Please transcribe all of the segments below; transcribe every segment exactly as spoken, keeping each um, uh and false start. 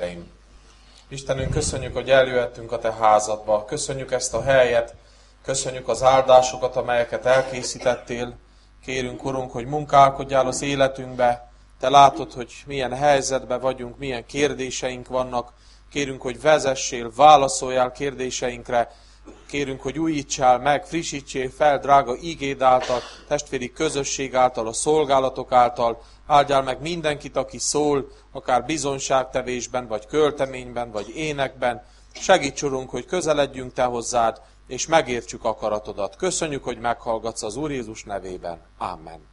testvéreim! Istenünk, köszönjük, hogy eljöhettünk a Te házadba. Köszönjük ezt a helyet, köszönjük az áldásokat, amelyeket elkészítettél. Kérünk, Urunk, hogy munkálkodjál az életünkbe. Te látod, hogy milyen helyzetben vagyunk, milyen kérdéseink vannak. Kérünk, hogy vezessél, válaszoljál kérdéseinkre. Kérünk, hogy újítsál meg, frissítsél fel, drága ígéd által, testvéri közösség által, a szolgálatok által. Áldjál meg mindenkit, aki szól, akár bizonyságtevésben, vagy költeményben, vagy énekben. Segíts, Urunk, hogy közeledjünk Te hozzád, és megértsük akaratodat. Köszönjük, hogy meghallgatsz az Úr Jézus nevében. Amen.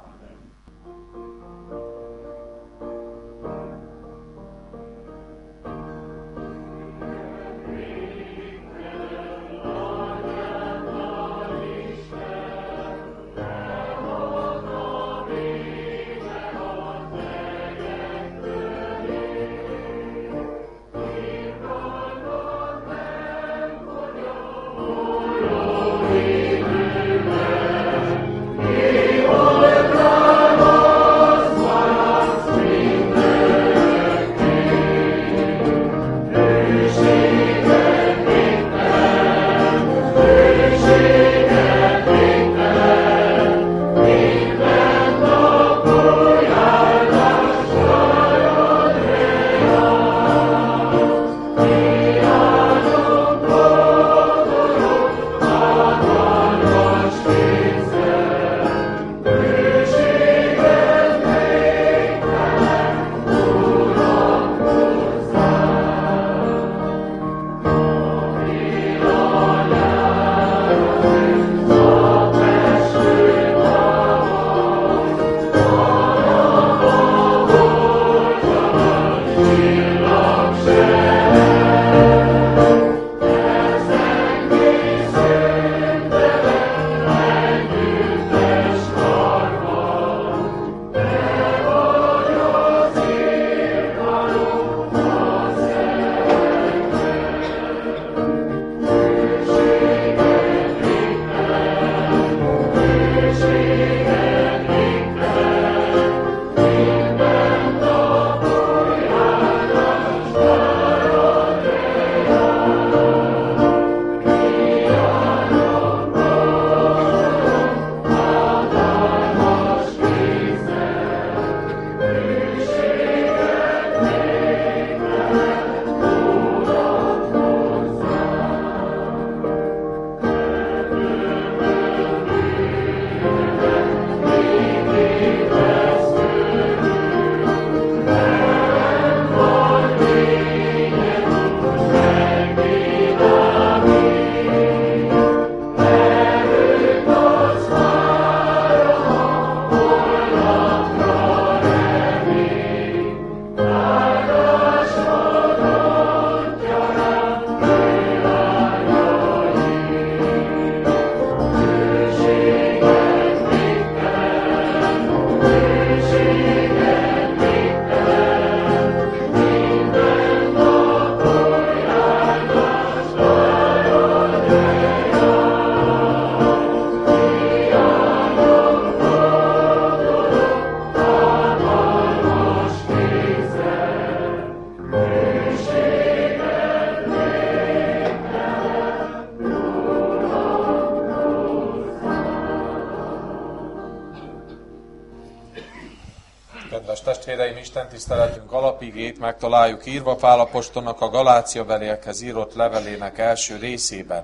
Testvéreim, Isten tiszteletünk alapigét megtaláljuk írva Pál apostolnak a Galáciabeliekhez írott levelének első részében.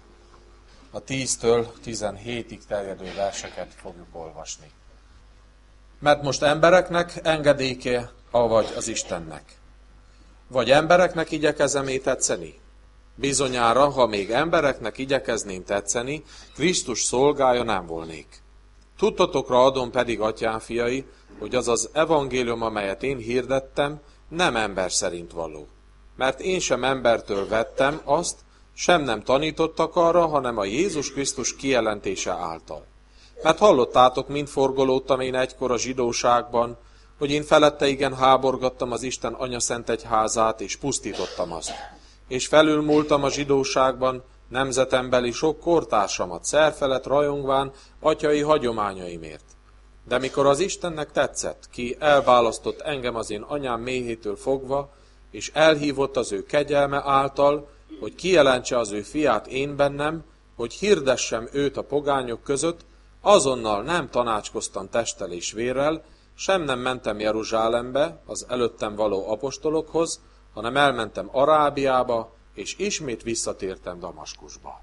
A tíztől tizenhétig terjedő verseket fogjuk olvasni. Mert most embereknek engedéke, avagy az Istennek? Vagy embereknek igyekezem-é tetszeni? Bizonyára, ha még embereknek igyekezném tetszeni, Krisztus szolgája nem volnék. Tudtatokra adom pedig, atyám fiai, hogy az az evangélium, amelyet én hirdettem, nem ember szerint való. Mert én sem embertől vettem azt, sem nem tanítottak arra, hanem a Jézus Krisztus kijelentése által. Mert hallottátok, mind forgolódtam én egykor a zsidóságban, hogy én felette igen háborgattam az Isten anyaszent egyházát, és pusztítottam azt. És felülmúltam a zsidóságban nemzetembeli sok kortársamat, szerfelett rajongván atyai hagyományaimért. De mikor az Istennek tetszett, ki elválasztott engem az én anyám méhétől fogva, és elhívott az ő kegyelme által, hogy kijelentse az ő fiát én bennem, hogy hirdessem őt a pogányok között, azonnal nem tanácskoztam testtel és vérrel, sem nem mentem Jeruzsálembe az előttem való apostolokhoz, hanem elmentem Arábiába, és ismét visszatértem Damaskusba.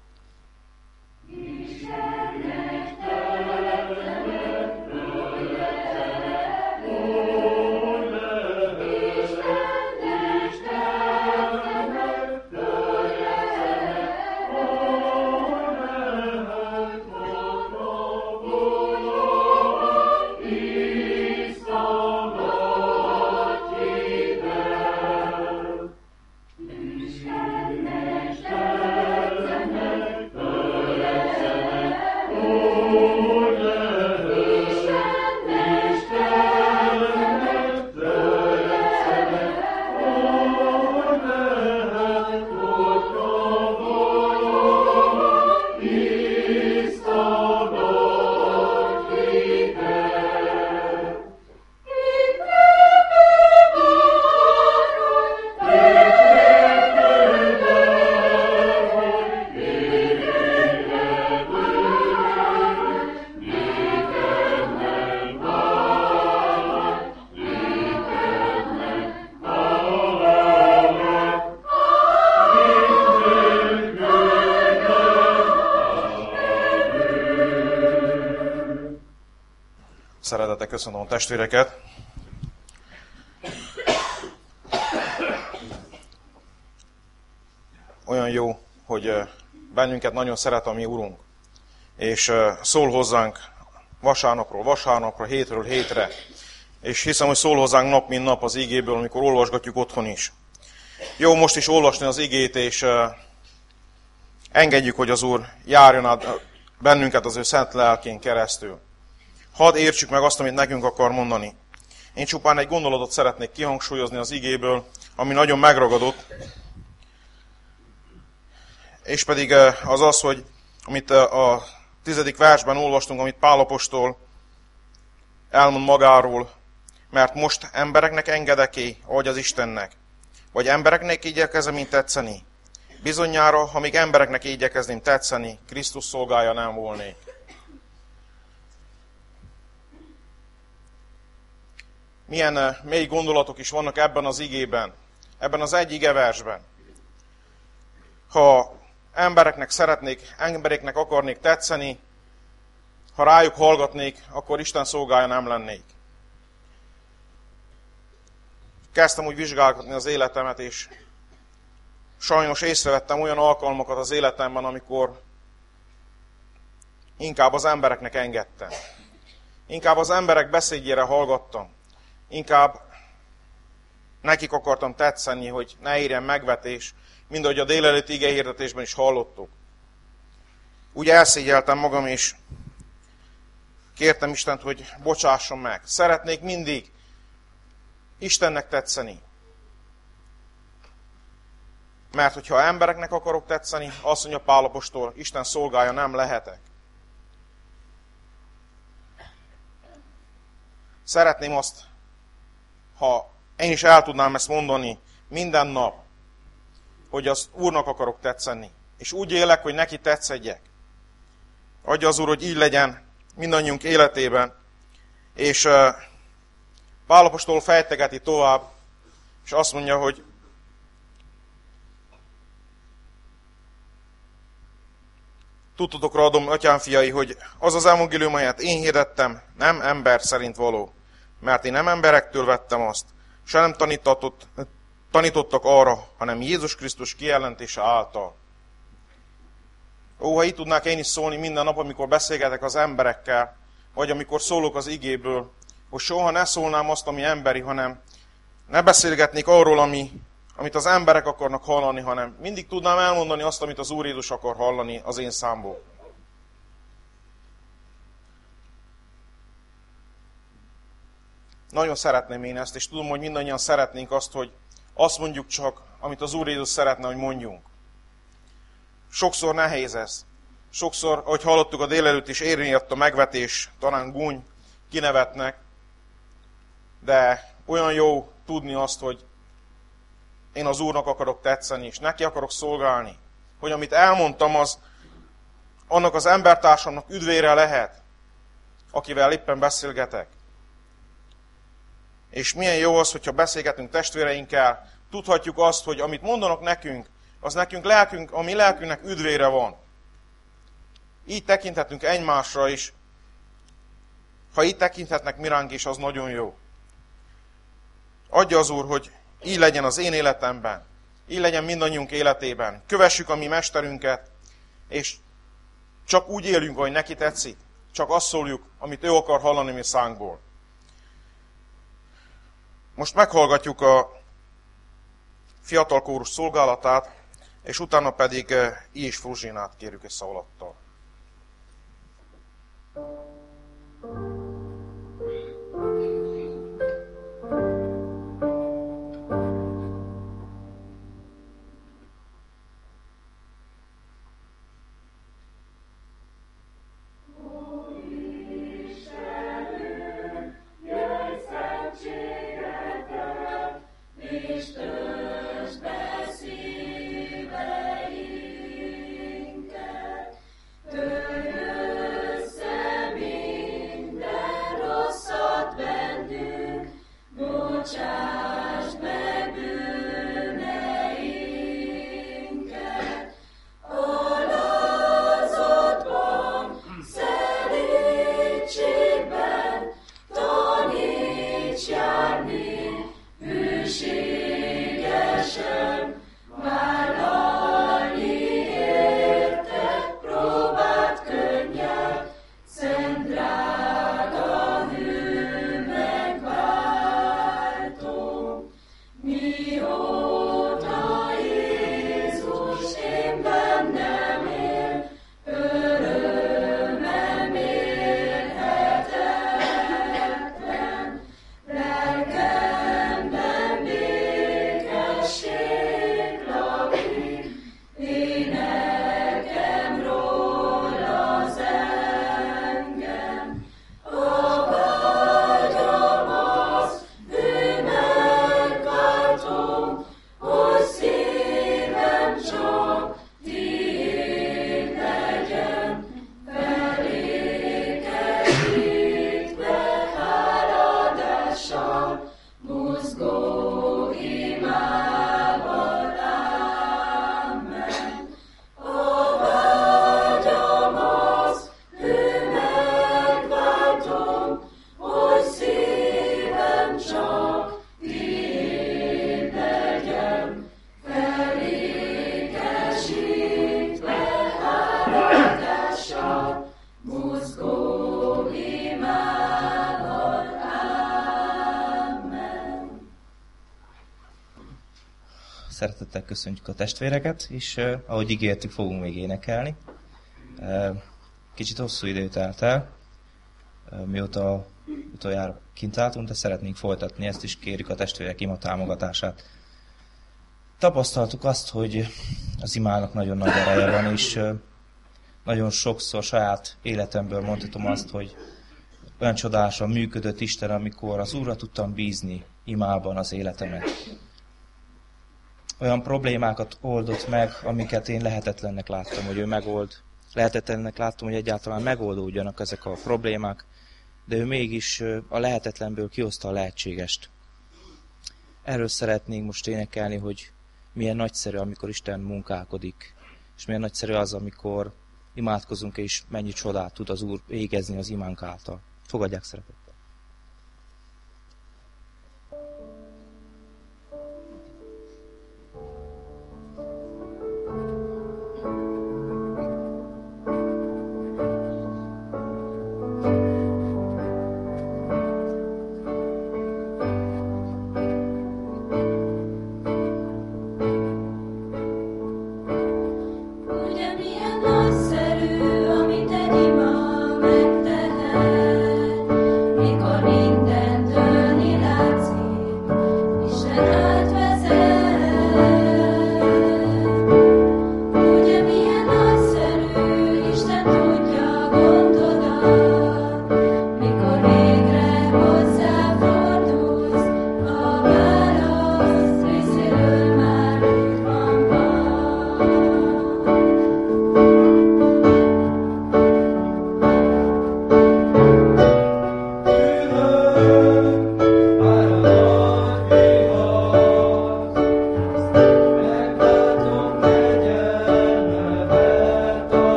Szeretettel köszönöm a testvéreket. Olyan jó, hogy bennünket nagyon szeret a mi Urunk, és szól hozzánk vasárnapról vasárnapra, hétről hétre, és hiszem, hogy szól hozzánk nap mint nap az igéből, amikor olvasgatjuk otthon is. Jó most is olvasni az igét, és engedjük, hogy az Úr járjon át bennünket az ő szent lelkén keresztül. Hadd értsük meg azt, amit nekünk akar mondani. Én csupán egy gondolatot szeretnék kihangsúlyozni az igéből, ami nagyon megragadott, és pedig az az, hogy amit a tizedik versben olvastunk, amit Pál apostol elmond magáról, mert most embereknek engedek-e, ahogy az Istennek, vagy embereknek igyekezem, mint tetszeni. Bizonyára, ha még embereknek igyekezném tetszeni, Krisztus szolgája nem volnék. Milyen mély gondolatok is vannak ebben az igében, ebben az egy igeversben. Ha embereknek szeretnék, embereknek akarnék tetszeni, ha rájuk hallgatnék, akkor Isten szolgája nem lennék. Kezdtem úgy vizsgálgatni az életemet, és sajnos észrevettem olyan alkalmakat az életemben, amikor inkább az embereknek engedtem. Inkább az emberek beszédjére hallgattam. Inkább nekik akartam tetszeni, hogy ne érjen megvetés, mind ahogy a délelőtti igehirdetésben is hallottuk. Úgy elszégyeltem magam, és kértem Istent, hogy bocsásson meg. Szeretnék mindig Istennek tetszeni. Mert hogyha embereknek akarok tetszeni, azt mondja Pál apostol, Isten szolgája nem lehetek. Szeretném azt, ha én is el tudnám ezt mondani minden nap, hogy az Úrnak akarok tetszeni. És úgy élek, hogy neki tetszedjek. Adja az Úr, hogy így legyen mindannyiunk életében. És uh, Pál apostol fejtegeti tovább, és azt mondja, hogy tudtotokra adom, atyám fiai, hogy az az evangélium, amelyet én hirdettem, nem ember szerint való. Mert én nem emberektől vettem azt, se nem tanítatott, tanítottak arra, hanem Jézus Krisztus kijelentése által. Ó, ha így tudnák én is szólni minden nap, amikor beszélgetek az emberekkel, vagy amikor szólok az igéből, hogy soha ne szólnám azt, ami emberi, hanem ne beszélgetnék arról, ami, amit az emberek akarnak hallani, hanem mindig tudnám elmondani azt, amit az Úr Jézus akar hallani az én számból. Nagyon szeretném én ezt, és tudom, hogy mindannyian szeretnénk azt, hogy azt mondjuk csak, amit az Úr Jézus szeretne, hogy mondjunk. Sokszor nehéz ez. Sokszor, ahogy hallottuk a délelőtt is, érvényett a megvetés, talán gúny, kinevetnek, de olyan jó tudni azt, hogy én az Úrnak akarok tetszeni, és neki akarok szolgálni. Hogy amit elmondtam, az annak az embertársamnak üdvére lehet, akivel éppen beszélgetek. És milyen jó az, hogyha beszélgetünk testvéreinkkel, tudhatjuk azt, hogy amit mondanak nekünk, az nekünk lelkünk, a mi lelkünknek üdvére van. Így tekinthetünk egymásra is. Ha így tekinthetnek mi ránk is, az nagyon jó. Adja az Úr, hogy így legyen az én életemben, így legyen mindannyiunk életében. Kövessük a mi mesterünket, és csak úgy éljünk, ahogy neki tetszik. Csak azt szóljuk, amit ő akar hallani mi szánkból. Most meghallgatjuk a fiatal kórus szolgálatát, és utána pedig I. és Fruzsinát kérjük össze alattal. Szeretettel köszöntjük a testvéreket, és uh, ahogy ígértük, fogunk még énekelni. Uh, kicsit hosszú idő telt el, uh, mióta utoljára kint álltunk, de szeretnénk folytatni ezt, is kérjük a testvérek ima támogatását. Tapasztaltuk azt, hogy az imának nagyon nagy ereje van, és uh, nagyon sokszor saját életemből mondhatom azt, hogy olyan csodálasan működött Isten, amikor az Úrra tudtam bízni imában az életemet. Olyan problémákat oldott meg, amiket én lehetetlennek láttam, hogy ő megold. Lehetetlennek láttam, hogy egyáltalán megoldódjanak ezek a problémák, de ő mégis a lehetetlenből kihozta a lehetségest. Erről szeretnénk most énekelni, hogy milyen nagyszerű, amikor Isten munkálkodik, és milyen nagyszerű az, amikor imádkozunk, és mennyi csodát tud az Úr végezni az imánk által. Fogadják szeretettel. Hozzá fordulsz, a válasz részéről már.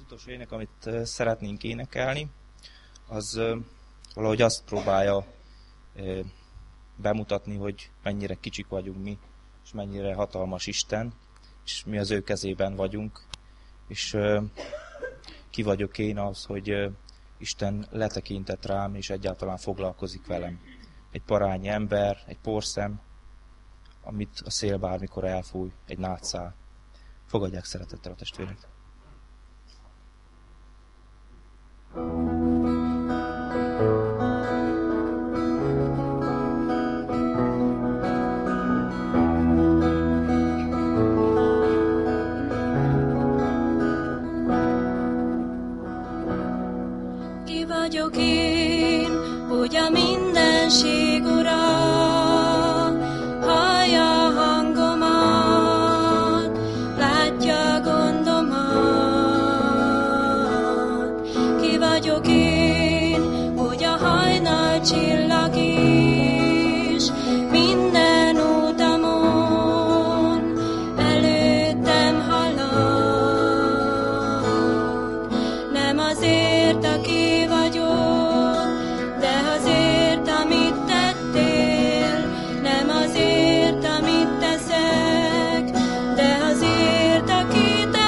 utolsó ének, amit szeretnénk énekelni, az valahogy azt próbálja bemutatni, hogy mennyire kicsik vagyunk mi, és mennyire hatalmas Isten, és mi az ő kezében vagyunk, és ki vagyok én az, hogy Isten letekintett rám, és egyáltalán foglalkozik velem. Egy parányi ember, egy porszem, amit a szél bármikor elfúj, egy nátszál. Fogadják szeretettel a testvérek. Ki vagyok én, hogy a mindenség ura, hallja a hangomat, látja a gondomat. Ki vagyok én, hogy a hajnal csillag is minden utamon előttem halad. Nem azért, aki vagyok, de azért, amit tettél, nem azért, amit teszek, de azért, aki te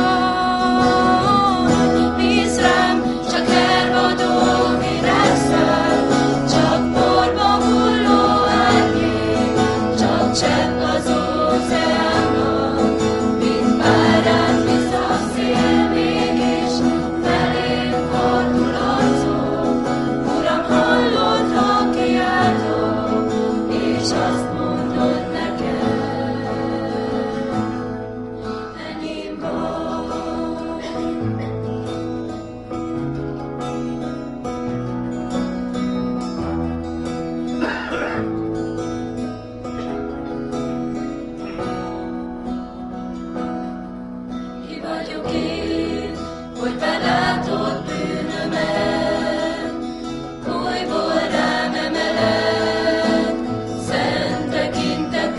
vagy. Bízz rám, csak hervadó virágszál, csak porba hulló árnyék, csak csepp az óceánban, mint bárány visz a szél, mégis felém fordul arcom. Uram, hallod, ha kiáltok, és azt mondod nekem, enyém vagy. Ki vagyok én, hogy belátod bűnömet, újból rám emeled szent tekinteted.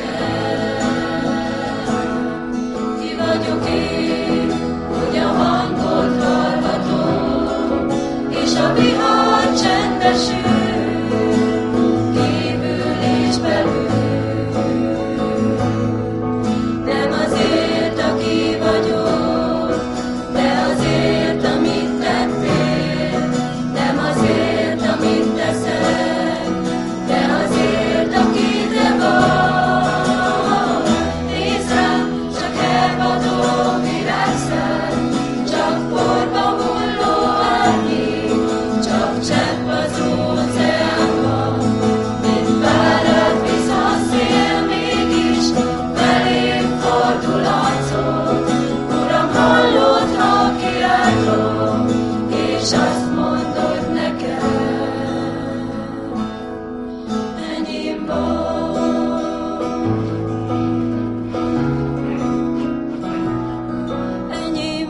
Ki vagyok én, hogy a hangod hallgatom, és a vihar csendesül, kívül és belül. Nem azért, aki vagyok, de azért, amit tettél, nem azért, amit teszek, de azért, aki te vagy. Nézd rám, csak hervadó virágszál, csak porba hulló árnyék, csak csepp az óceánban, mint bárány visz a szél, mégis felém fordul arcom. Uram, hallod, ha kiáltom, és azt mondod nekem, enyém vagy, enyém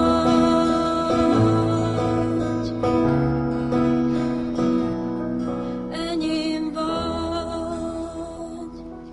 vagy, enyém vagy.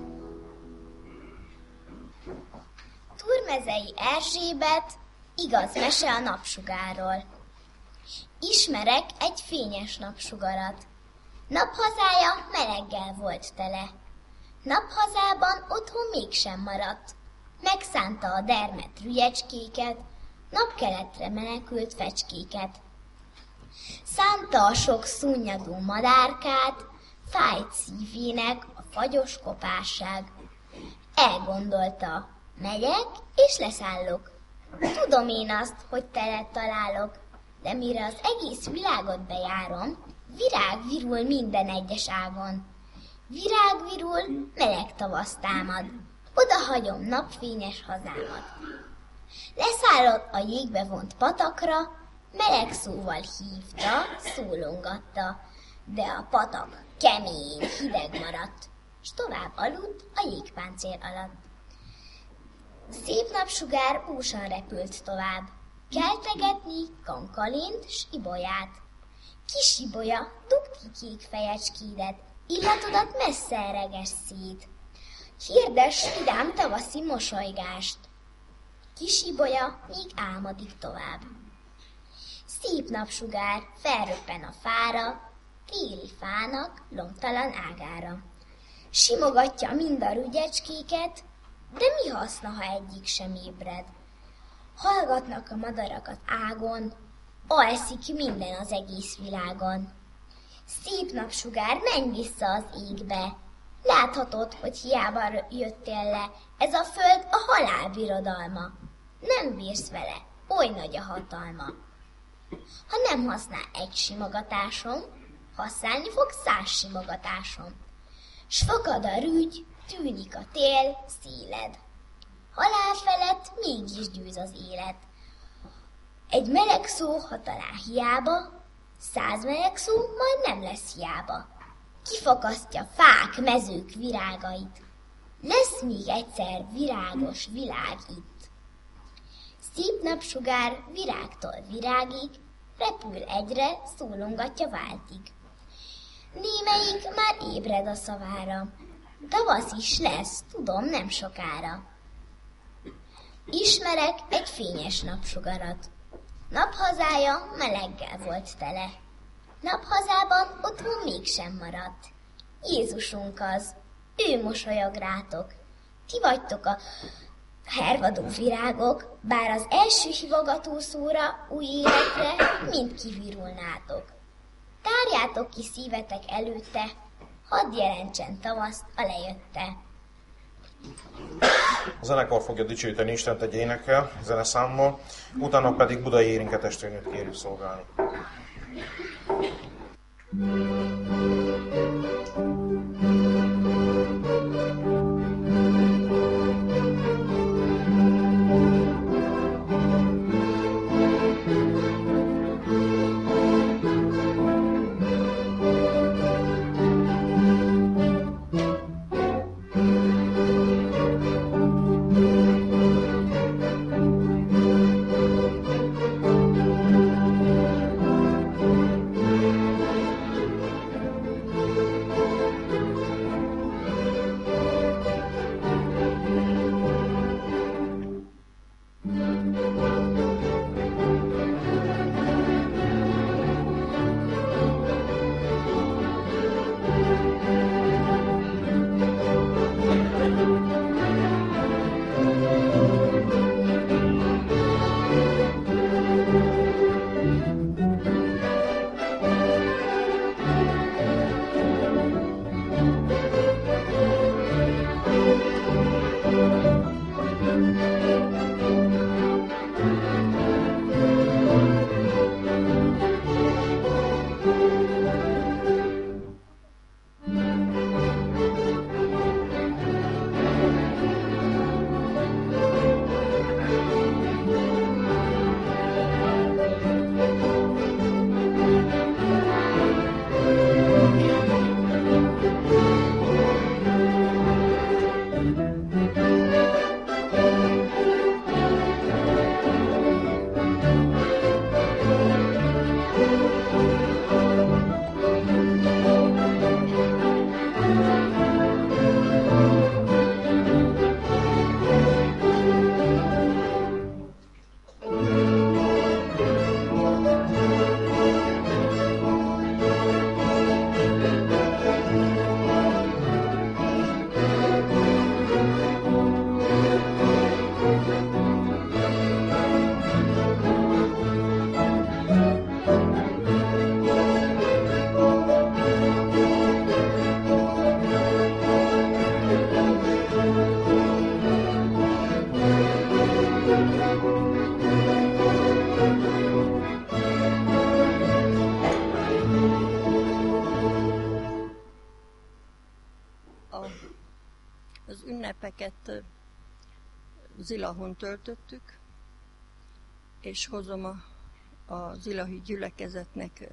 Turmezei Erzsébet, igaz mese a napsugárról. Ismerek egy fényes napsugarat. Naphazája meleggel volt tele. Naphazában otthon mégsem maradt. Megszánta a dermedt rügyecskéket, napkeletre menekült fecskéket. Szánta a sok szunnyadó madárkát, fájt szívének a fagyos kopásság. Elgondolta, megyek és leszállok. Tudom én azt, hogy telet találok, de mire az egész világot bejárom, virág virul minden egyes ágon. Virág virul, meleg tavasz támad, oda hagyom napfényes hazámat. Leszállott a jégbe vont patakra, meleg szóval hívta, szólongatta, de a patak kemény, hideg maradt, s tovább aludt a jégpáncél alatt. Szép napsugár búsan repült tovább, keltegetni Kankalint s Ibolyát. Kis Ibolya, dugd ki kék fejecskédet, illatodat messze ereges szét. Hirdes vidám tavaszi mosolygást. Kis Ibolya még álmodik tovább. Szép napsugár felröppen a fára, téli fának lomtalan ágára. Simogatja mind a rügyecskéket, de mi haszna, ha egyik sem ébred? Hallgatnak a madarakat ágon, alszik minden az egész világon. Szép napsugár, menj vissza az égbe, láthatod, hogy hiába jöttél le, ez a föld a halál birodalma. Nem bírsz vele, oly nagy a hatalma. Ha nem használ egy simogatásom, használni fog száz simogatásom. S fakad a rügy, tűnik a tél, széled. Halál felett mégis győz az élet. Egy meleg szó, ha talál hiába, száz meleg szó majd nem lesz hiába. Kifakasztja fák, mezők virágait. Lesz még egyszer virágos világ itt. Szép napsugár virágtól virágig, repül egyre, szólongatja váltig. Némelyik már ébred a szavára, tavasz is lesz, tudom, nem sokára. Ismerek egy fényes napsugarat, naphazája meleggel volt tele. Naphazában otthon mégsem maradt. Jézusunk az, ő mosolyog rátok. Ti vagytok a hervadó virágok, bár az első hívogató szóra, új életre mind kivirulnátok. Tárjátok ki szívetek előtte, hadd jelentsen tavaszt a lejötte. A zenekar fogja dicsőíteni Istent egy énekkel, zeneszámmal, utána pedig Budai Érinke testvérnőt kérjük szolgálni. ünnepeket Zilahon töltöttük, és hozom a, a zilahi gyülekezetnek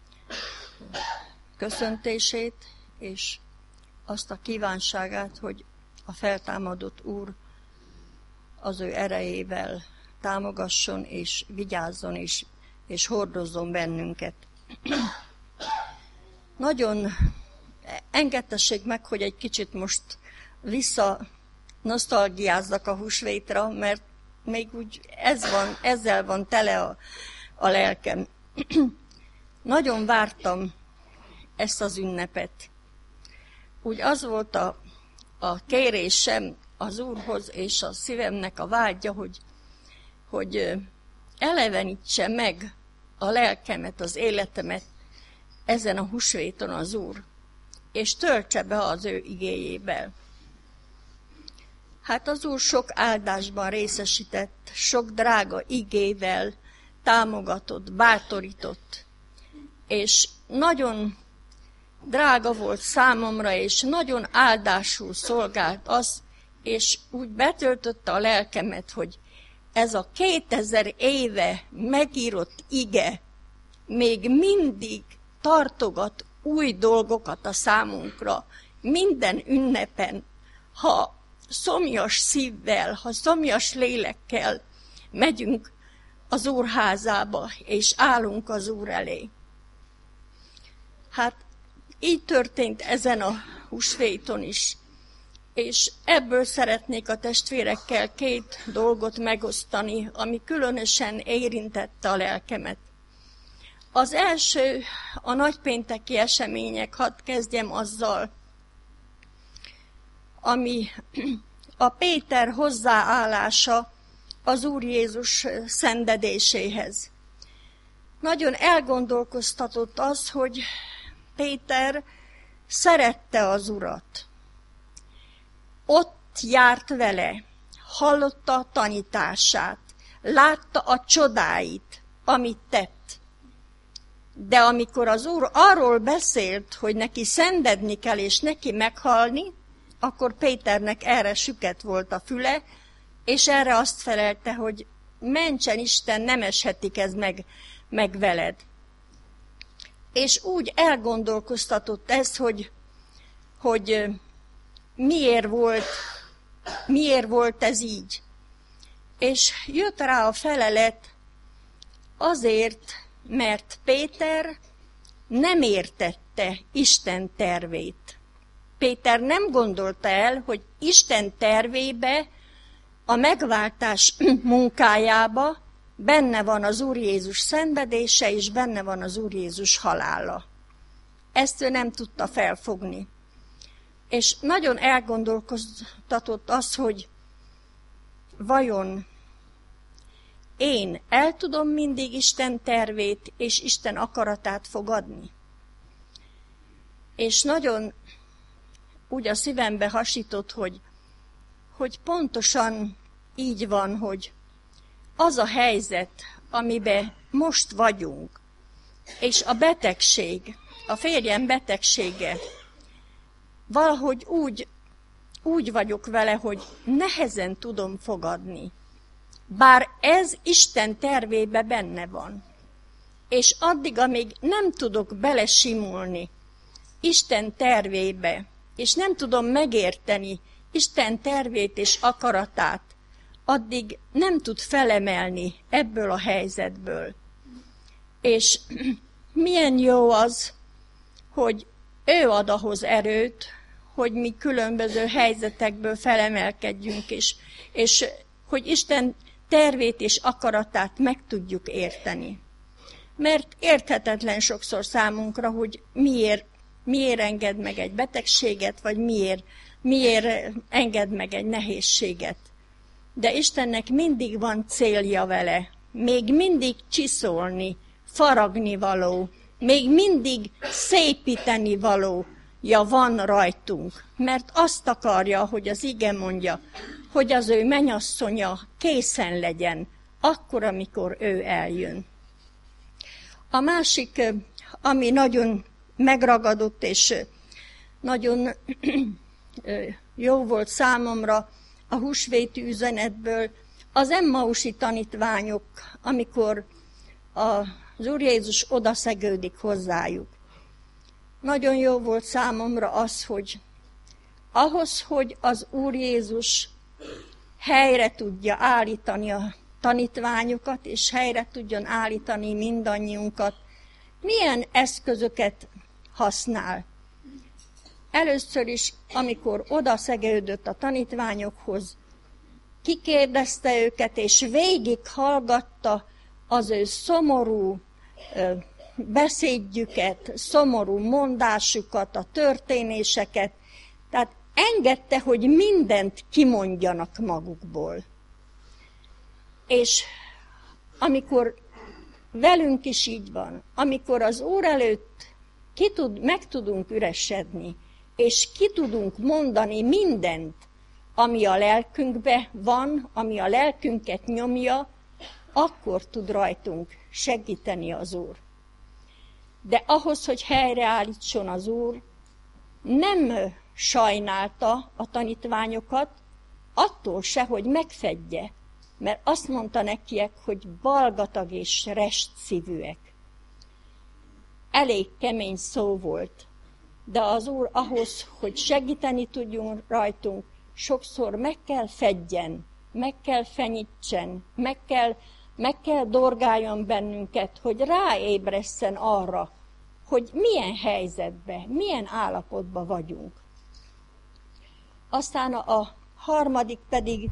köszöntését, és azt a kívánságát, hogy a feltámadott Úr az ő erejével támogasson, és vigyázzon, és, és hordozzon bennünket. Nagyon engedtessék meg, hogy egy kicsit most vissza nosztalgiázzak a húsvétra, mert még úgy ez van, ezzel van tele a, a lelkem. nagyon vártam ezt az ünnepet. Úgy az volt a, a kérésem az Úrhoz, és a szívemnek a vágya, hogy, hogy elevenítse meg a lelkemet, az életemet ezen a húsvéton az Úr, és töltse be az ő igéjével. Hát az Úr sok áldásban részesített, sok drága igével támogatott, bátorított, és nagyon drága volt számomra, és nagyon áldásul szolgált az, és úgy betöltötte a lelkemet, hogy ez a kétezer éve megírott ige még mindig tartogat új dolgokat a számunkra, minden ünnepen, ha szomjas szívvel, ha szomjas lélekkel megyünk az Úr házába, és állunk az Úr elé. Hát így történt ezen a húsvéton is, és ebből szeretnék a testvérekkel két dolgot megosztani, ami különösen érintette a lelkemet. Az első, a nagypénteki események, hadd kezdjem azzal, ami a Péter hozzáállása az Úr Jézus szenvedéséhez. Nagyon elgondolkoztatott az, hogy Péter szerette az Urat. Ott járt vele, hallotta a tanítását, látta a csodáit, amit tett. De amikor az Úr arról beszélt, hogy neki szenvedni kell és neki meghalni, akkor Péternek erre süket volt a füle, és erre azt felelte, hogy mentsen Isten, nem eshetik ez meg, meg veled. És úgy elgondolkoztatott ez, hogy, hogy miért volt, miért volt ez így. És jött rá a felelet azért, mert Péter nem értette Isten tervét. Péter nem gondolta el, hogy Isten tervébe, a megváltás munkájába benne van az Úr Jézus szenvedése, és benne van az Úr Jézus halála. Ezt ő nem tudta felfogni. És nagyon elgondolkoztatott az, hogy vajon én el tudom mindig Isten tervét és Isten akaratát fogadni. És nagyon úgy a szívembe hasított, hogy, hogy pontosan így van, hogy az a helyzet, amiben most vagyunk, és a betegség, a férjem betegsége, valahogy úgy, úgy vagyok vele, hogy nehezen tudom fogadni. Bár ez Isten tervébe benne van. És addig, amíg nem tudok belesimulni Isten tervébe, és nem tudom megérteni Isten tervét és akaratát, addig nem tud felemelni ebből a helyzetből. És milyen jó az, hogy ő ad ahhoz erőt, hogy mi különböző helyzetekből felemelkedjünk, és, és hogy Isten tervét és akaratát meg tudjuk érteni. Mert érthetetlen sokszor számunkra, hogy miért, miért enged meg egy betegséget, vagy miért, miért enged meg egy nehézséget. De Istennek mindig van célja vele, még mindig csiszolni, faragni való, még mindig szépíteni valója van rajtunk, mert azt akarja, hogy az ige mondja, hogy az ő mennyasszonya készen legyen, akkor, amikor ő eljön. A másik, ami nagyon megragadott és nagyon jó volt számomra a húsvéti üzenetből, az Emmausi tanítványok, amikor az Úr Jézus odaszegődik hozzájuk. Nagyon jó volt számomra az, hogy ahhoz, hogy az Úr Jézus helyre tudja állítani a tanítványokat, és helyre tudjon állítani mindannyiunkat, milyen eszközöket használ. Először is, amikor odaszegődött a tanítványokhoz, kikérdezte őket, és végighallgatta az ő szomorú, beszédjüket, szomorú mondásukat, a történéseket. Tehát engedte, hogy mindent kimondjanak magukból. És amikor velünk is így van, amikor az Úr előtt ki tud, meg tudunk üresedni, és ki tudunk mondani mindent, ami a lelkünkbe van, ami a lelkünket nyomja, akkor tud rajtunk segíteni az Úr. De ahhoz, hogy helyreállítson az Úr, nem sajnálta a tanítványokat, attól se, hogy megfedje, mert azt mondta nekiek, hogy balgatag és rest szívűek. Elég kemény szó volt, de az Úr ahhoz, hogy segíteni tudjunk rajtunk, sokszor meg kell fedjen, meg kell fenyítsen, meg kell, meg kell dorgáljon bennünket, hogy ráébresszen arra, hogy milyen helyzetben, milyen állapotban vagyunk. Aztán a harmadik pedig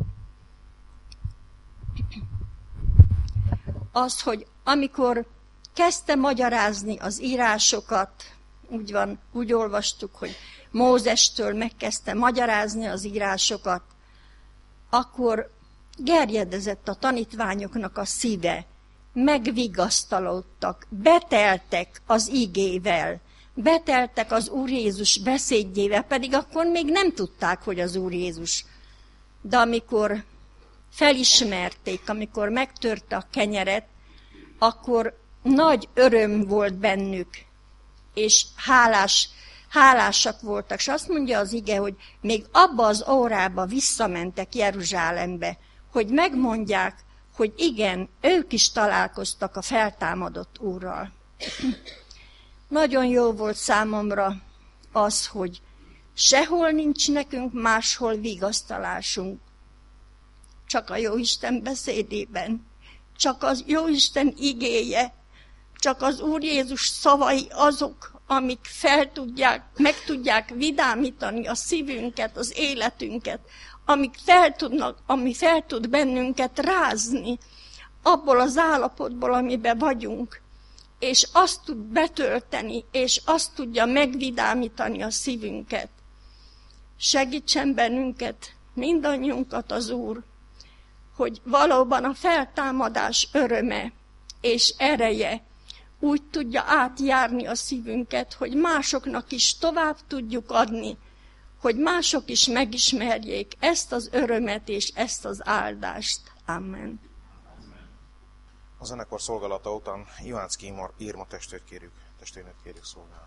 az, hogy amikor kezdte magyarázni az írásokat, úgy van, úgy olvastuk, hogy Mózestől megkezdte magyarázni az írásokat, akkor gerjedezett a tanítványoknak a szíve, megvigasztalódtak, beteltek az igével, beteltek az Úr Jézus beszédjével, pedig akkor még nem tudták, hogy az Úr Jézus. De amikor felismerték, amikor megtörte a kenyeret, akkor nagy öröm volt bennük, és hálás, hálásak voltak. És azt mondja az ige, hogy még abba az órába visszamentek Jeruzsálembe, hogy megmondják, hogy igen, ők is találkoztak a feltámadott Úrral. Nagyon jó volt számomra az, hogy sehol nincs nekünk máshol vigasztalásunk, csak a Jóisten beszédében, csak az Jóisten igéje, csak az Úr Jézus szavai azok, amik fel tudják, meg tudják vidámítani a szívünket, az életünket, amik fel tudnak, ami fel tud bennünket rázni abból az állapotból, amiben vagyunk, és azt tud betölteni, és azt tudja megvidámítani a szívünket. Segítsen bennünket, mindannyiunkat az Úr, hogy valóban a feltámadás öröme és ereje úgy tudja átjárni a szívünket, hogy másoknak is tovább tudjuk adni, hogy mások is megismerjék ezt az örömet és ezt az áldást. Amen. A zenekar szolgálata után Ivánszky Irma testvért kérjük, testvérnet kérjük szolgálni.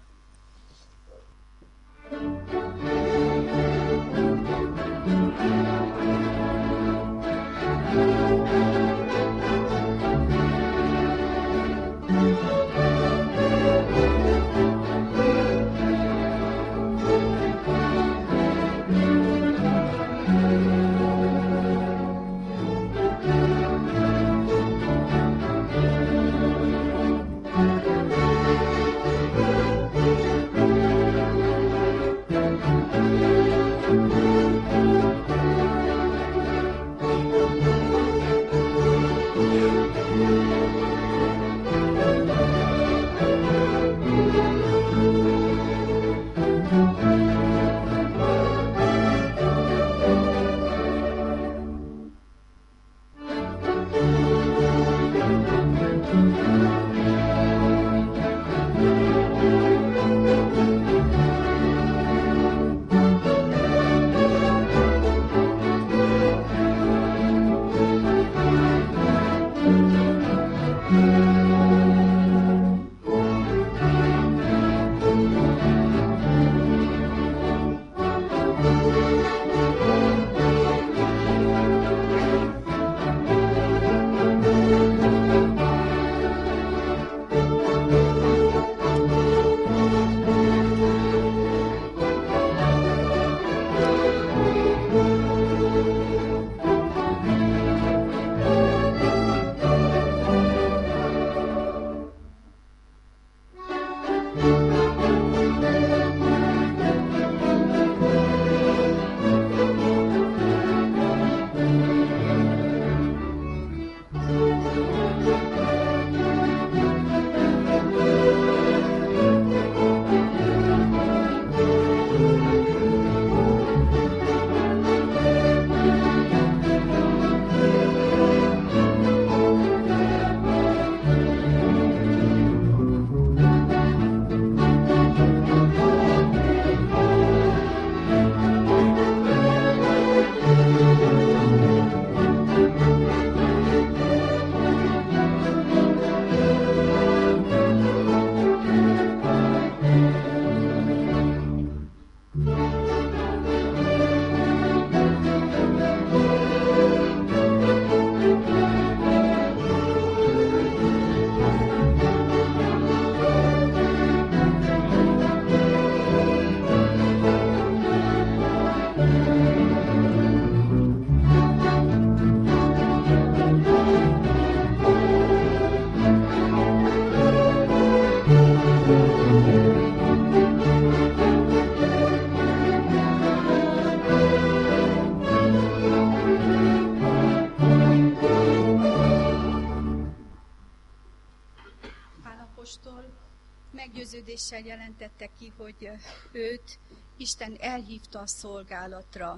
meggyőződéssel jelentette ki, hogy őt Isten elhívta a szolgálatra.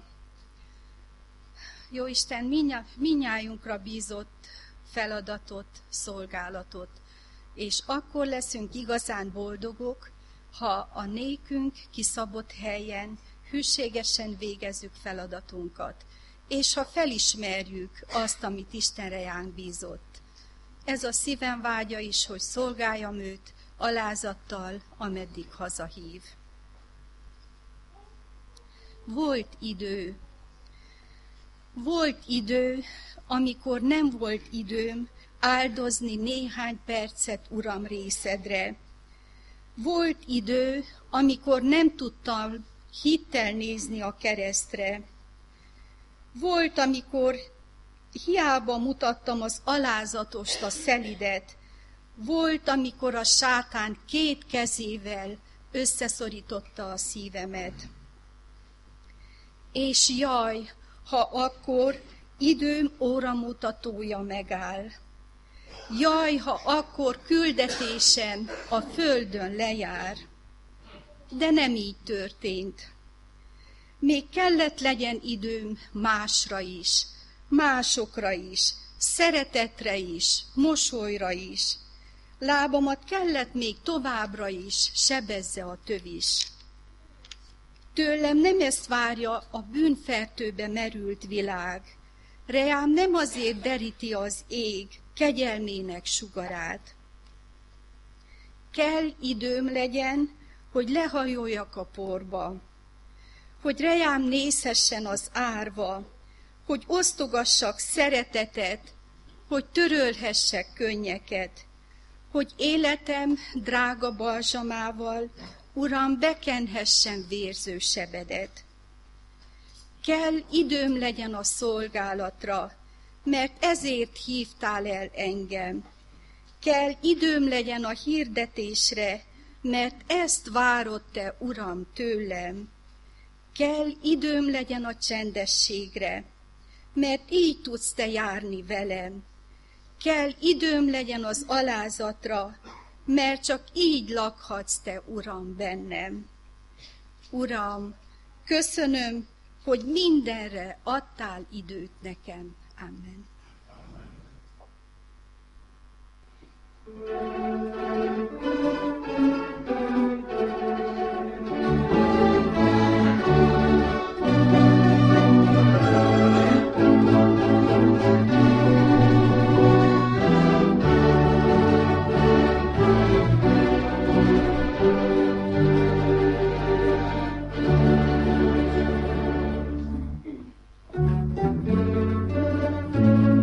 Jó Isten mindnyájunkra bízott feladatot, szolgálatot, és akkor leszünk igazán boldogok, ha a nékünk kiszabott helyen hűségesen végezzük feladatunkat, és ha felismerjük azt, amit Isten ránk bízott. Ez a szívem vágya is, hogy szolgáljam őt alázattal, ameddig hazahív. Volt idő, volt idő, amikor nem volt időm áldozni néhány percet, Uram, részedre. Volt idő, amikor nem tudtam hittel nézni a keresztre. Volt, amikor hiába mutattam az alázatost, a szelidet. Volt, amikor a sátán két kezével összeszorította a szívemet. És jaj, ha akkor időm óramutatója megáll. Jaj, ha akkor küldetésem a földön lejár. De nem így történt. Még kellett legyen időm másra is, másokra is, szeretetre is, mosolyra is. Lábamat kellett még továbbra is sebezze a tövis. Tőlem nem ezt várja a bűnfertőbe merült világ. Reám nem azért deríti az ég kegyelmének sugarát. Kell időm legyen, hogy lehajoljak a porba, hogy reám nézhessen az árva, hogy osztogassak szeretetet, hogy törölhessek könnyeket, hogy életem drága balzsamával, Uram, bekenhessen vérző sebedet. Kell időm legyen a szolgálatra, mert ezért hívtál el engem. Kell időm legyen a hirdetésre, mert ezt várod te, Uram, tőlem. Kell időm legyen a csendességre, mert így tudsz te járni velem. Kell időm legyen az alázatra, mert csak így lakhatsz te, Uram, bennem. Uram, köszönöm, hogy mindenre adtál időt nekem. Amen. Thank you.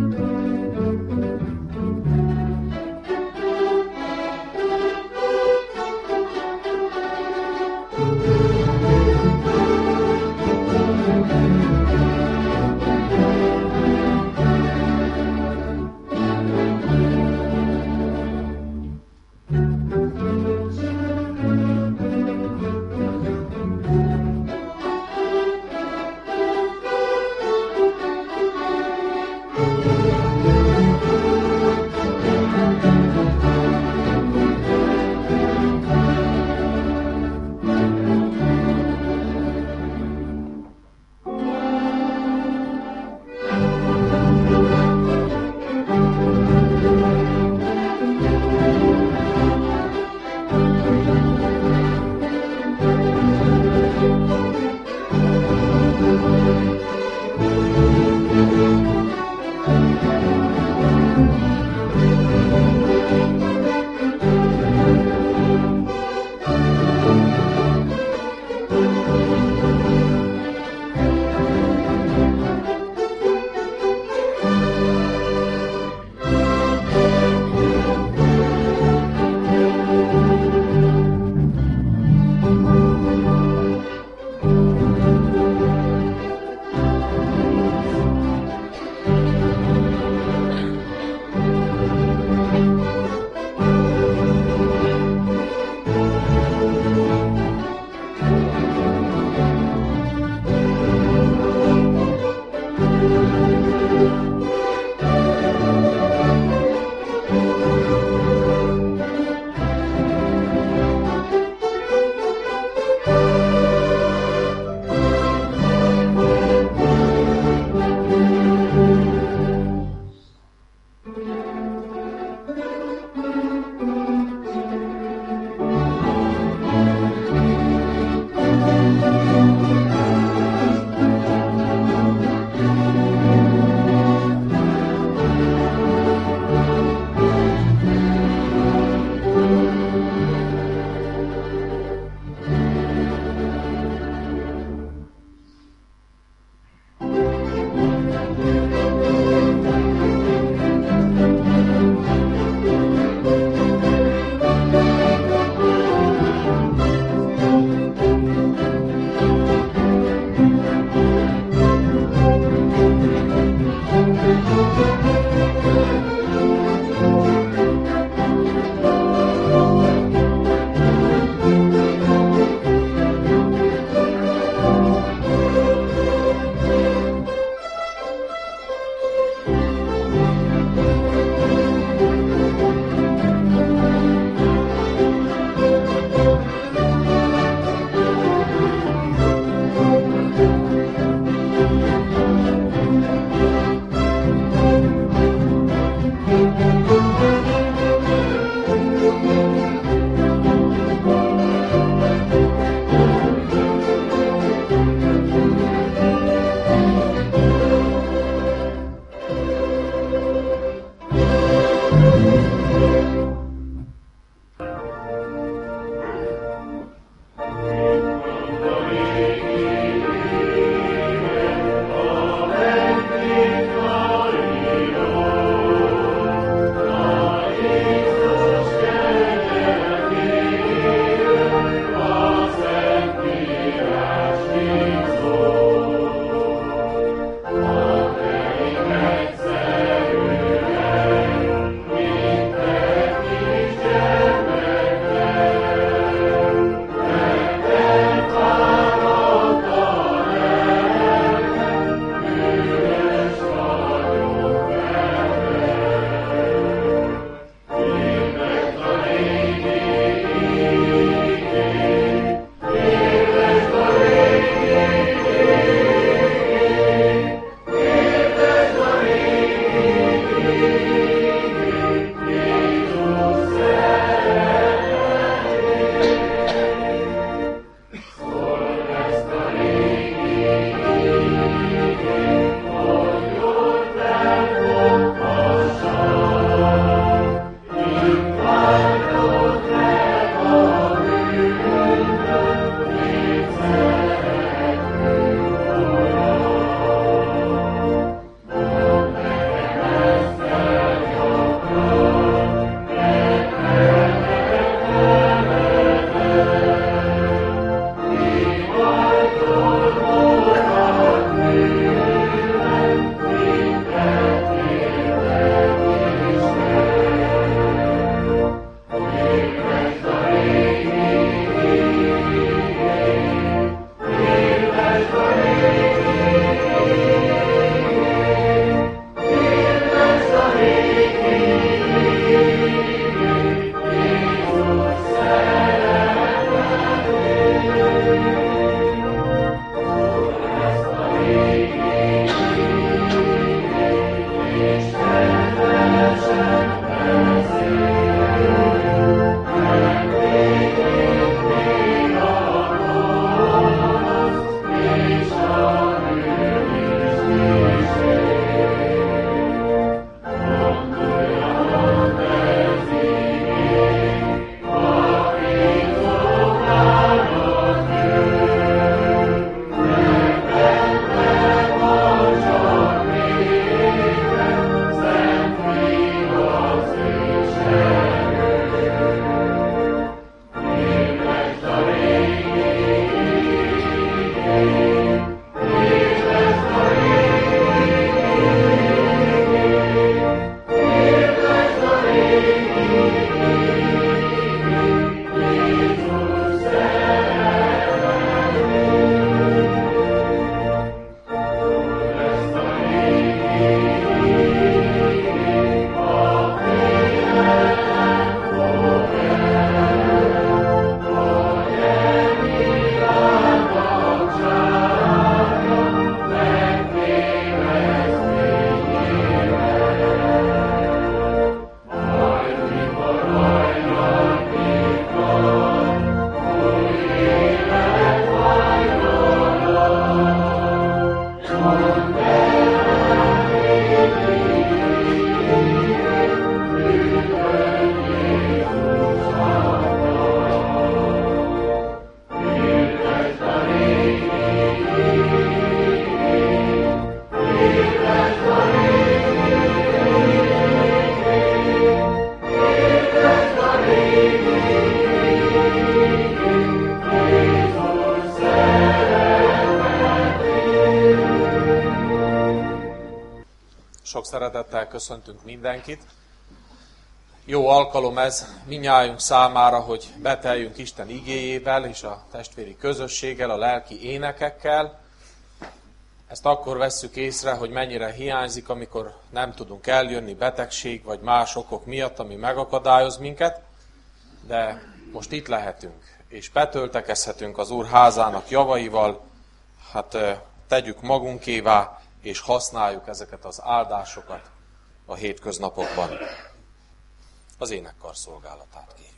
szeretettel köszöntünk mindenkit. Jó alkalom ez mindnyájunk számára, hogy beteljünk Isten igéjével és a testvéri közösséggel, a lelki énekekkel. Ezt akkor vesszük észre, hogy mennyire hiányzik, amikor nem tudunk eljönni betegség vagy más okok miatt, ami megakadályoz minket. De most itt lehetünk, és betöltekezhetünk az Úr házának javaival. Hát tegyük magunkévá, és használjuk ezeket az áldásokat a hétköznapokban. Az énekkar szolgálatát kérjük.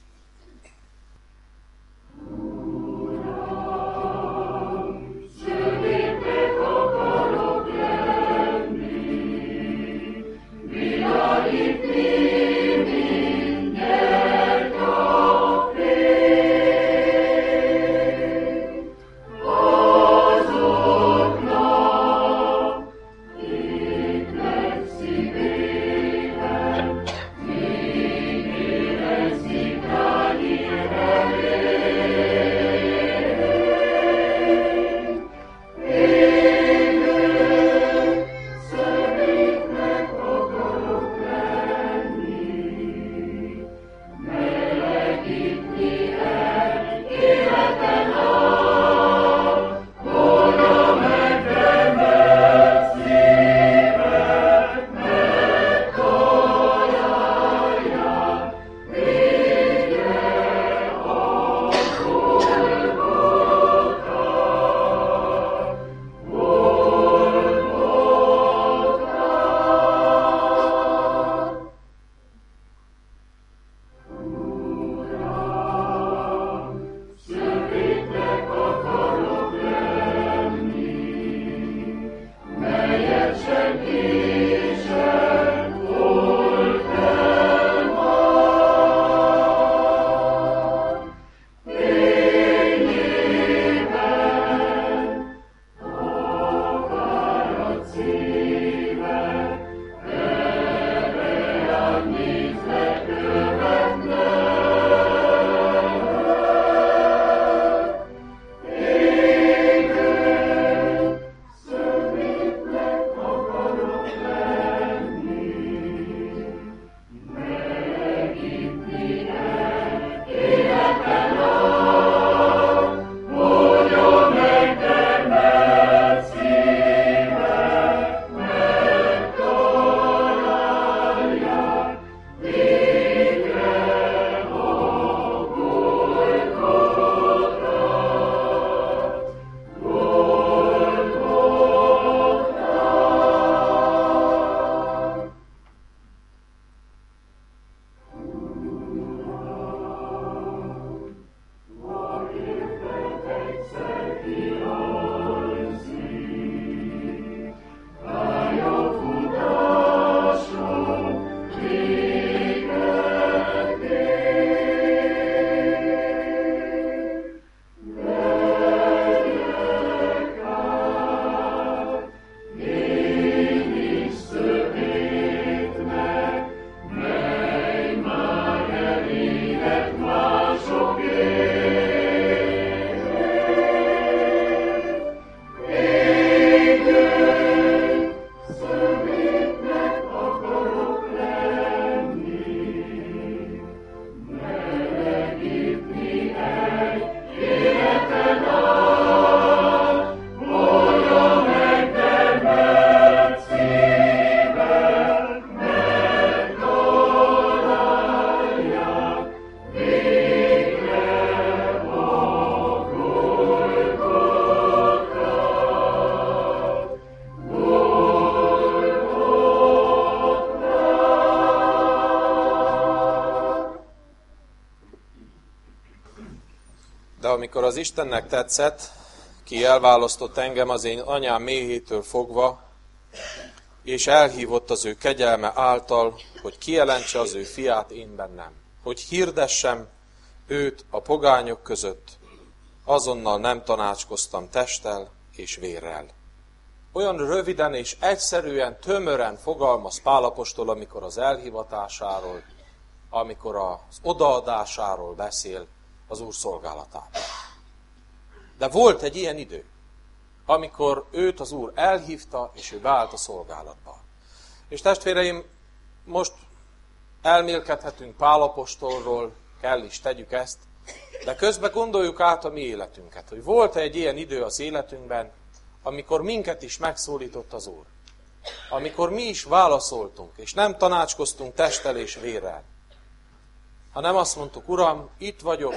Amikor az Istennek tetszett, ki elválasztott engem az én anyám méhétől fogva, és elhívott az ő kegyelme által, hogy kijelentse az ő fiát én bennem, hogy hirdessem őt a pogányok között, azonnal nem tanácskoztam testtel és vérrel. Olyan röviden és egyszerűen, tömören fogalmaz Pál apostol, amikor az elhivatásáról, amikor az odaadásáról beszél az Úr szolgálatában. De volt egy ilyen idő, amikor őt az Úr elhívta, és ő beállt a szolgálatba. És testvéreim, most elmélkedhetünk Pál apostolról, kell is tegyük ezt, de közben gondoljuk át a mi életünket, hogy volt-e egy ilyen idő az életünkben, amikor minket is megszólított az Úr. Amikor mi is válaszoltunk, és nem tanácskoztunk testtel és vérrel, hanem azt mondtuk, Uram, itt vagyok,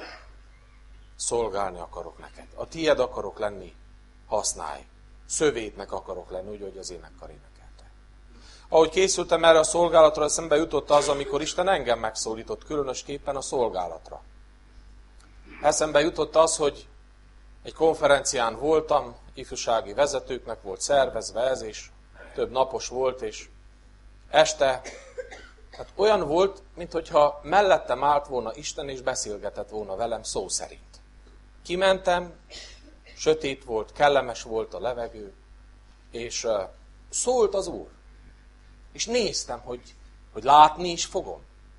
szolgálni akarok neked. A tied akarok lenni, használj. Szövétnek akarok lenni, úgy, hogy az énekkar énekelte. Ahogy készültem erre a szolgálatra, eszembe jutott az, amikor Isten engem megszólított, különösképpen a szolgálatra. Eszembe jutott az, hogy egy konferencián voltam, ifjúsági vezetőknek volt szervezve ez, és több napos volt, és este hát olyan volt, minthogyha mellettem állt volna Isten, és beszélgetett volna velem szó szerint. Kimentem, sötét volt, kellemes volt a levegő, és uh, szólt az Úr. És néztem, hogy, hogy látni is fogom.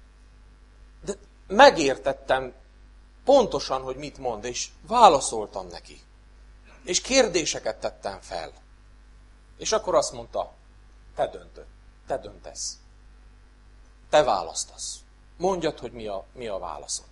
De megértettem pontosan, hogy mit mond, és válaszoltam neki. És kérdéseket tettem fel. És akkor azt mondta, te döntöd, te döntesz. Te választasz. Mondjad, hogy mi a, mi a válaszod.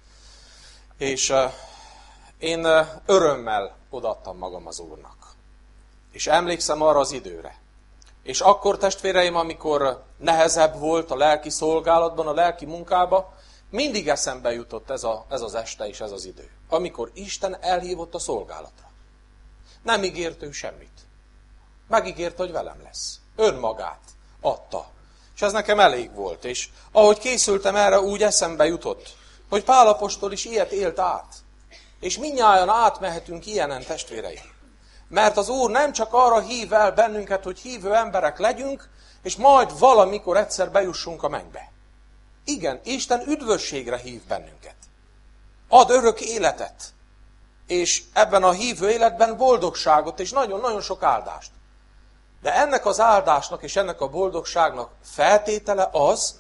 És uh, én uh, örömmel odaadtam magam az Úrnak. És emlékszem arra az időre. És akkor, testvéreim, amikor nehezebb volt a lelki szolgálatban, a lelki munkában, mindig eszembe jutott ez, a, ez az este és ez az idő. Amikor Isten elhívott a szolgálatra. Nem ígért ő semmit. Megígért, hogy velem lesz. Önmagát adta. És ez nekem elég volt. És ahogy készültem erre, úgy eszembe jutott, hogy Pál apostol is ilyet élt át. És mindnyájan átmehetünk ilyenen, testvéreim. Mert az Úr nem csak arra hív el bennünket, hogy hívő emberek legyünk, és majd valamikor egyszer bejussunk a mennybe. Igen, Isten üdvösségre hív bennünket. Ad örök életet. És ebben a hívő életben boldogságot, és nagyon-nagyon sok áldást. De ennek az áldásnak és ennek a boldogságnak feltétele az,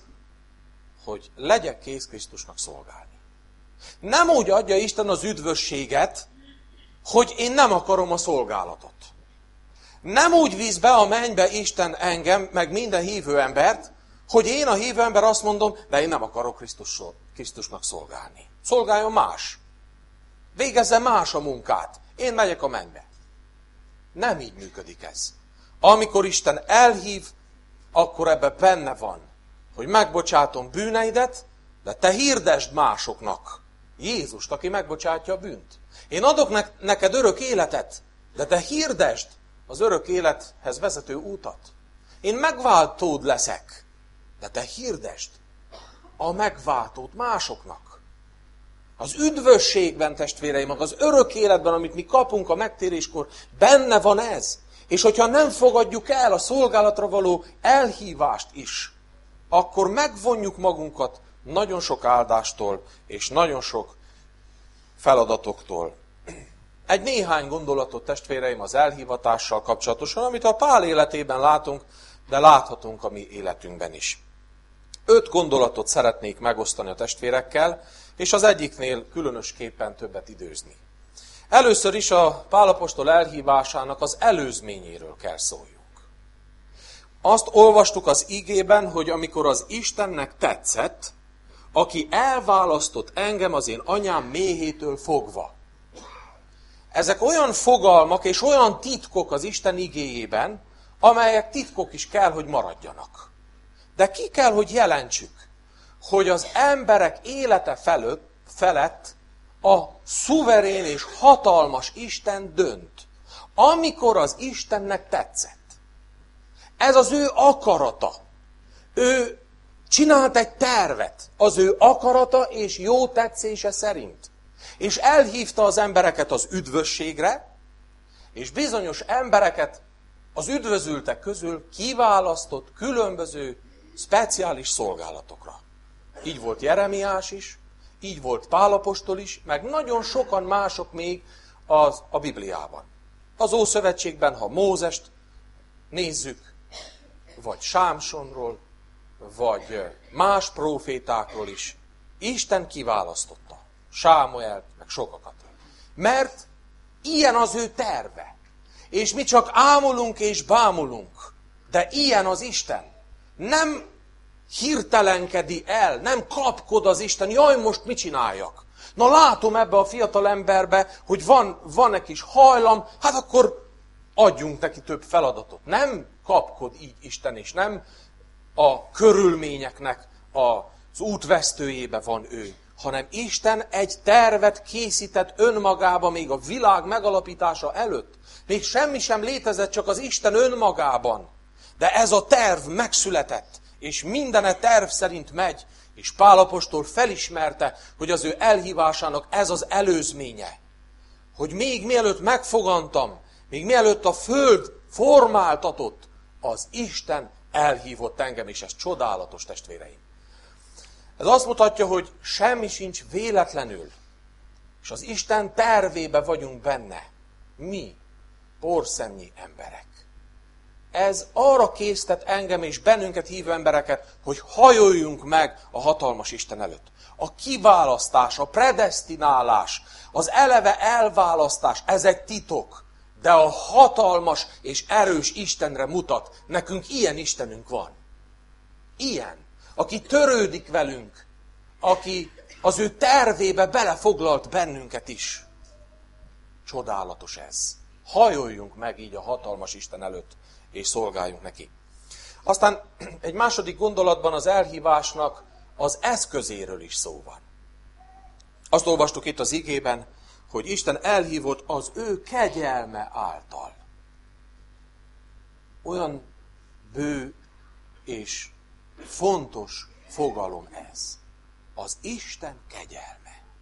hogy legyek kész Krisztusnak szolgálni. Nem úgy adja Isten az üdvösséget, hogy én nem akarom a szolgálatot. Nem úgy víz be a mennybe Isten engem, meg minden hívő embert, hogy én a hívő ember azt mondom, de én nem akarok Krisztusról, Krisztusnak szolgálni. Szolgáljon más. Végezze más a munkát. Én megyek a mennybe. Nem így működik ez. Amikor Isten elhív, akkor ebben benne van, hogy megbocsátom bűneidet, de te hirdesd másoknak Jézust, aki megbocsátja a bűnt. Én adok ne- neked örök életet, de te hirdesd az örök élethez vezető útat. Én megváltód leszek, de te hirdesd a megváltót másoknak. Az üdvösségben, testvéreim, az örök életben, amit mi kapunk a megtéréskor, benne van ez. És hogyha nem fogadjuk el a szolgálatra való elhívást is, akkor megvonjuk magunkat nagyon sok áldástól és nagyon sok feladatoktól. Egy néhány gondolatot, testvéreim, az elhívatással kapcsolatosan, amit a Pál életében látunk, de láthatunk a mi életünkben is. Öt gondolatot szeretnék megosztani a testvérekkel, és az egyiknél különösképpen többet időzni. Először is a Pál apostol elhívásának az előzményéről kell szóljunk. Azt olvastuk az igében, hogy amikor az Istennek tetszett, aki elválasztott engem az én anyám méhétől fogva. Ezek olyan fogalmak és olyan titkok az Isten igéjében, amelyek titkok is kell, hogy maradjanak. De ki kell, hogy jelentsük, hogy az emberek élete felett, felett a szuverén és hatalmas Isten dönt, amikor az Istennek tetszett. Ez az ő akarata. Ő csinált egy tervet az ő akarata és jó tetszése szerint. És elhívta az embereket az üdvösségre, és bizonyos embereket az üdvözültek közül kiválasztott különböző speciális szolgálatokra. Így volt Jeremiás is, így volt Pál apostol is, meg nagyon sokan mások még az, a Bibliában. Az Ószövetségben, ha Mózest nézzük, vagy Sámsonról, vagy más prófétákról is, Isten kiválasztotta Sámuelt, meg sokakat. Mert ilyen az ő terve. És mi csak ámulunk és bámulunk, De ilyen az Isten. Nem hirtelenkedi el, nem kapkod az Isten, jaj, most mit csináljak? Na látom ebbe a fiatal emberbe, hogy van, van egy kis hajlam, hát akkor adjunk neki több feladatot. Nem kapkod így Isten, és nem a körülményeknek az útvesztőjébe van ő, hanem Isten egy tervet készített önmagába még a világ megalapítása előtt. Még semmi sem létezett, csak az Isten önmagában. De ez a terv megszületett, és mindene terv szerint megy, és Pál apostol felismerte, hogy az ő elhívásának ez az előzménye. Hogy még mielőtt megfogantam, még mielőtt a föld formáltatott, az Isten elhívott engem, és ez csodálatos, testvéreim. Ez azt mutatja, hogy semmi sincs véletlenül, és az Isten tervébe vagyunk benne. Mi, porszemnyi emberek. Ez arra késztet engem és bennünket hívő embereket, hogy hajoljunk meg a hatalmas Isten előtt. A kiválasztás, a predesztinálás, az eleve elválasztás, ez egy titok. De a hatalmas és erős Istenre mutat. Nekünk ilyen Istenünk van. Ilyen. Aki törődik velünk. Aki az ő tervébe belefoglalt bennünket is. Csodálatos ez. Hajoljunk meg így a hatalmas Isten előtt, és szolgáljunk neki. Aztán egy második gondolatban az elhívásnak az eszközéről is szó van. Azt olvastuk itt az igében, hogy Isten elhívott az ő kegyelme által. Olyan bő és fontos fogalom ez. Az Isten kegyelme.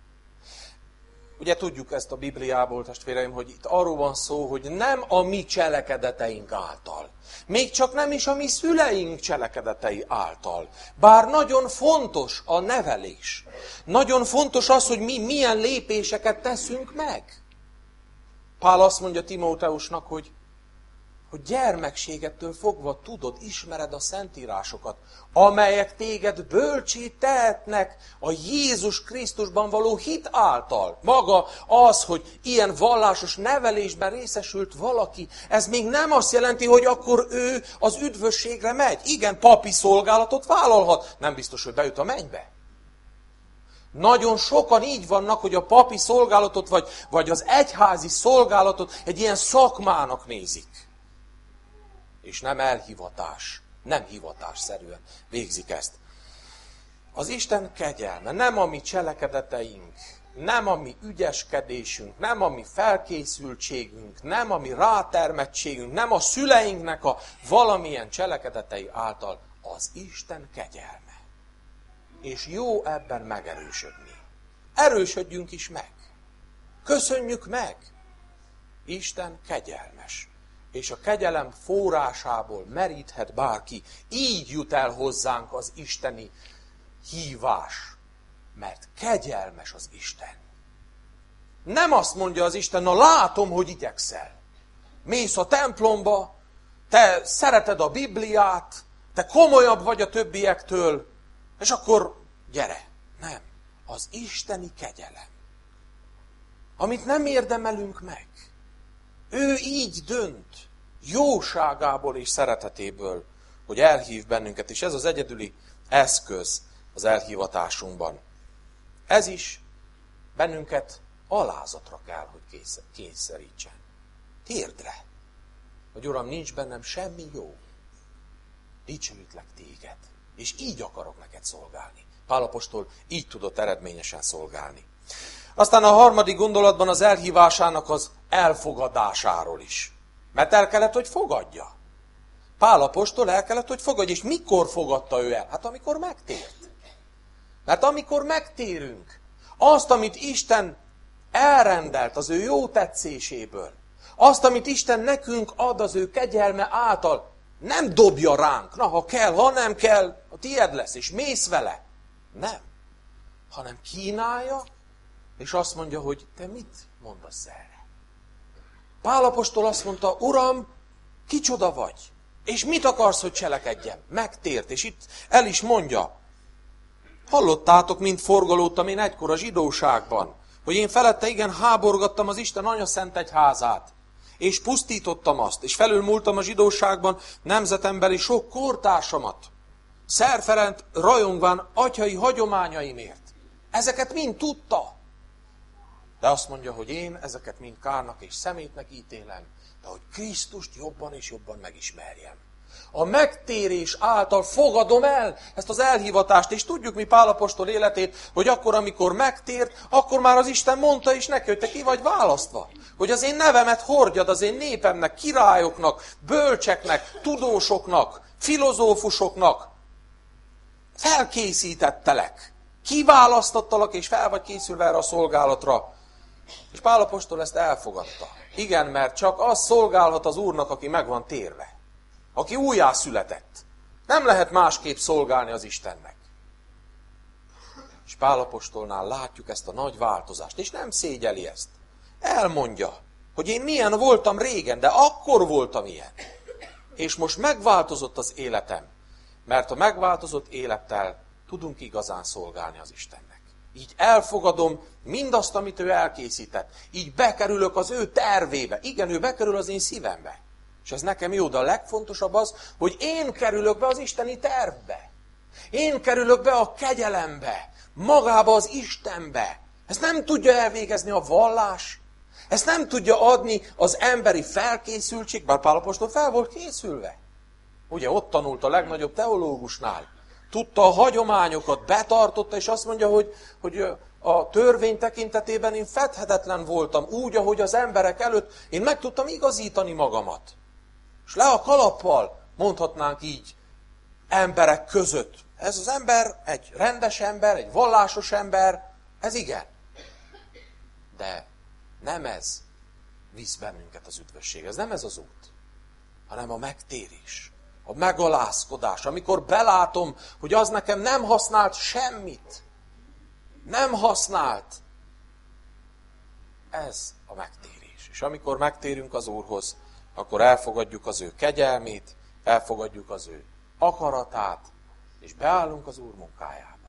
Ugye tudjuk ezt a Bibliából, testvéreim, hogy itt arról van szó, hogy nem a mi cselekedeteink által. Még csak nem is a mi szüleink cselekedetei által. Bár nagyon fontos a nevelés. Nagyon fontos az, hogy mi milyen lépéseket teszünk meg. Pál azt mondja Timóteusnak, hogy, hogy gyermekségettől fogva tudod, ismered a szentírásokat, amelyek téged bölcsé tehetnek a Jézus Krisztusban való hit által. Maga az, hogy ilyen vallásos nevelésben részesült valaki, ez még nem azt jelenti, hogy akkor ő az üdvösségre megy. Igen, papi szolgálatot vállalhat, nem biztos, hogy bejut a mennybe. Nagyon sokan így vannak, hogy a papi szolgálatot, vagy, vagy az egyházi szolgálatot egy ilyen szakmának nézik. És nem elhivatás, nem hivatásszerűen végzik ezt. Az Isten kegyelme nem a mi cselekedeteink, nem a mi ügyeskedésünk, nem a mi felkészültségünk, nem a mi rátermettségünk, nem a szüleinknek a valamilyen cselekedetei által, az Isten kegyelme. És jó ebben megerősödni. Erősödjünk is meg. Köszönjük meg. Isten kegyelmes. És a kegyelem forrásából meríthet bárki. Így jut el hozzánk az isteni hívás. Mert kegyelmes az Isten. Nem azt mondja az Isten, na látom, hogy igyekszel. Mész a templomba, te szereted a Bibliát, te komolyabb vagy a többiektől, és akkor gyere. Nem. Az isteni kegyelem. Amit nem érdemelünk meg. Ő így dönt, jóságából és szeretetéből, hogy elhív bennünket, és ez az egyedüli eszköz az elhívatásunkban. Ez is bennünket alázatra kell, hogy kényszerítsen. Térdre. Hogy Uram, nincs bennem semmi jó. Dicsőítlek téged. És így akarok neked szolgálni. Pál apostol így tudott eredményesen szolgálni. Aztán a harmadik gondolatban az elhívásának az elfogadásáról is. Mert el kellett, hogy fogadja. Pál apostol el kellett, hogy fogadja. És mikor fogadta ő el? Hát amikor megtért. Mert amikor megtérünk, azt, amit Isten elrendelt az ő jó tetszéséből, azt, amit Isten nekünk ad az ő kegyelme által, nem dobja ránk. Na, ha kell, ha nem kell, a tied lesz, és mész vele. Nem. Hanem kínálja, és azt mondja, hogy te mit mondasz erre? Pál apostol azt mondta, Uram, kicsoda vagy? És mit akarsz, hogy cselekedjem? Megtért, és itt el is mondja. Hallottátok, mint forgolódtam én egykor a zsidóságban, hogy én felette igen háborgattam az Isten anyaszent egyházát. és pusztítottam azt, és felülmúltam a zsidóságban nemzetembeli sok kortársamat, szerferent rajongván atyai hagyományaimért. Ezeket mind tudta. De azt mondja, hogy én ezeket mind kárnak és szemétnek ítélem, de hogy Krisztust jobban és jobban megismerjem. A megtérés által fogadom el ezt az elhívatást, és tudjuk mi Pál apostol életét, hogy akkor, amikor megtért, akkor már az Isten mondta is neki, hogy te ki vagy választva. Hogy az én nevemet hordjad az én népemnek, királyoknak, bölcseknek, tudósoknak, filozófusoknak. Felkészítettelek, kiválasztottalak, és fel vagy készülve erre a szolgálatra. És Pál apostol ezt elfogadta. Igen, mert csak az szolgálhat az Úrnak, aki meg van térve. Aki újjászületett. Nem lehet másképp szolgálni az Istennek. És Pál apostolnál látjuk ezt a nagy változást, és nem szégyeli ezt. Elmondja, hogy én milyen voltam régen, de akkor voltam ilyen. És most megváltozott az életem, mert a megváltozott élettel tudunk igazán szolgálni az Istennek. Így elfogadom mindazt, amit ő elkészített. Így bekerülök az ő tervébe. Igen, ő bekerül az én szívembe. És ez nekem jó, de a legfontosabb az, hogy én kerülök be az isteni tervbe. Én kerülök be a kegyelembe, magába az Istenbe. Ezt nem tudja elvégezni a vallás. Ezt nem tudja adni az emberi felkészültség, bár Pál apostol fel volt készülve. Ugye ott tanult a legnagyobb teológusnál. Tudta a hagyományokat, betartotta, és azt mondja, hogy, hogy a törvény tekintetében én fedhetetlen voltam, úgy, ahogy az emberek előtt én meg tudtam igazítani magamat. És le a kalappal, mondhatnánk így, emberek között. Ez az ember egy rendes ember, egy vallásos ember, ez igen. De nem ez visz bennünket az üdvösség, ez nem ez az út, hanem a megtérés, a megalázkodás, amikor belátom, hogy az nekem nem használt semmit. Nem használt. Ez a megtérés. És amikor megtérünk az Úrhoz, akkor elfogadjuk az ő kegyelmét, elfogadjuk az ő akaratát, és beállunk az Úr munkájába.